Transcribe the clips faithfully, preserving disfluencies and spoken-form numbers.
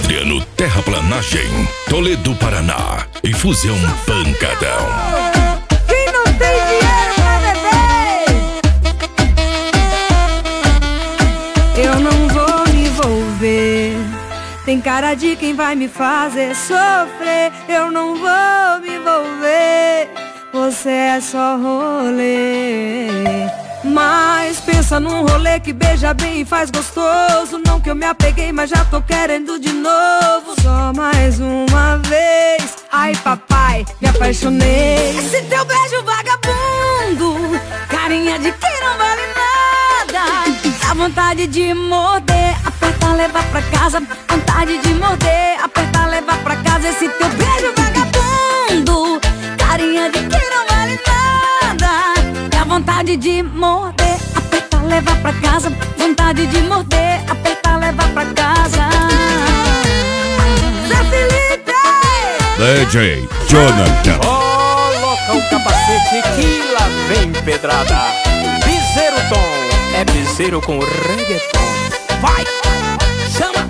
Adriano Terraplanagem, Toledo, Paraná. Infusão Pancadão. Quem não tem dinheiro pra beber, eu não vou me envolver. Tem cara de quem vai me fazer sofrer. Eu não vou me envolver. Você é só rolê. Mas pensa num rolê que beija bem e faz gostoso. Não que eu me apeguei, mas já tô querendo de novo. Só mais uma vez. Ai papai, me apaixonei. Esse teu beijo vagabundo, carinha de quem não vale nada. Dá vontade de morder, apertar, levar pra casa. Vontade de morder, apertar, levar pra casa. Esse teu beijo vagabundo, carinha de quem não vale nada. Dá vontade de morder, apertar, levar pra casa. Vontade de morder, apertar, levar pra casa. Zé Felipe! D J Jonathan. Coloca o capacete que lá vem pedrada. Piseiro Tom, é piseiro com reggaeton. Vai, chama!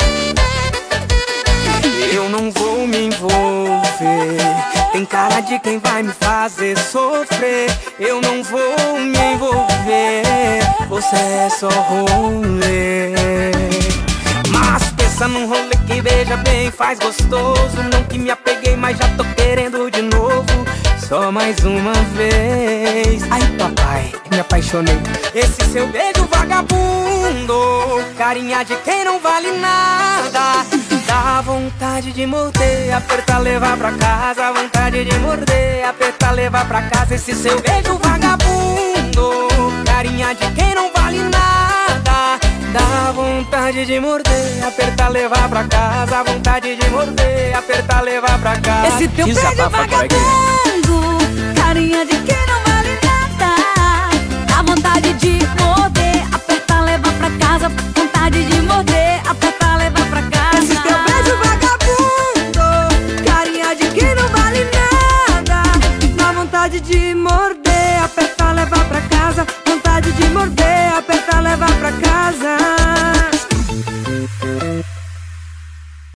Eu não vou me envolver. Tem cara de quem vai me fazer sofrer. Eu não vou me envolver. Você é só rolê. Mas pensa num rolê que beija bem, faz gostoso. Não que me apeguei, mas já tô querendo de novo. Só mais uma vez. Ai papai, me apaixonei. Esse seu beijo vagabundo, carinha de quem não vale nada. Dá vontade de morder, apertar, levar pra casa. Vontade de morder, apertar, levar pra casa. Esse seu beijo vagabundo, carinha de quem não vale nada. Dá vontade de morder, apertar, levar pra casa. Vontade de morder, apertar, levar pra casa. Esse teu beijo vagabundo,